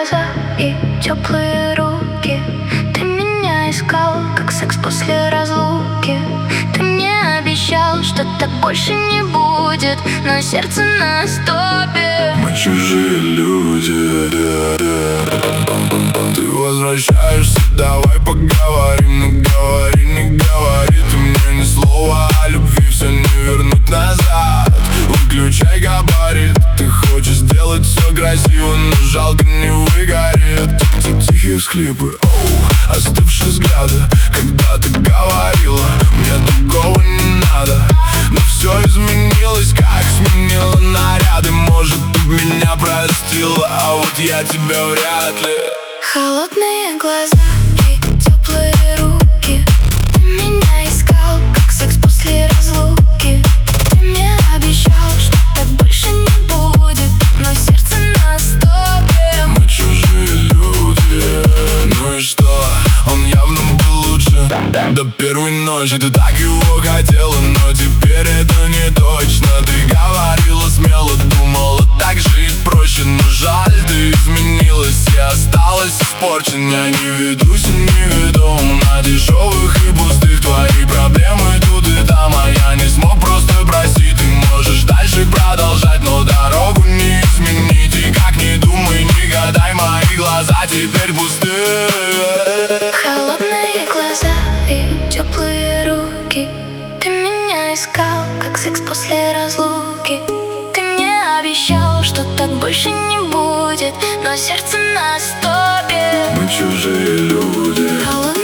глаза и теплые руки. Ты меня искал, как секс после разлуки. Ты мне обещал, что так больше не будет, но сердце на стопе. Мы чужие люди. Ты возвращаешься, давай поговорим. Но говори, не говори ты мне ни слова о любви. Все не вернуть назад. Выключай габарит. Ты хочешь сделать все красиво, но жалко не выгорит. Тихие всхлипы, остывшие взгляды. Когда ты говорила, мне другого не надо. Но все изменилось, как сменила наряды. Может, ты меня простила, а вот я тебя вряд ли. Холодные глаза и теплые руки. Ты меня искал, как секс после разлуки. Ты мне обещал, что так больше не будет, но сердце на стопе. Мы чужие люди. Ну и что? Он явно был лучше до первой ночи. Ты так его хотела, но теперь это не точно. Ты говорила смело, думала, так жить проще. Но жаль, ты изменилась и осталась испорчен. Я не ведусь и не ведом на дешевых и пустых. Твои проблемы тут и там, а я не смог просто простить. Ты можешь дальше продолжать, но дорогу не изменить. И как не думай, не гадай, мои глаза теперь пусты. Холодные глаза и теплые руки. Ты меня искал, как секс после разлуки. Ты мне обещал, что так больше не будет, но сердце на стопе. Мы чужие люди.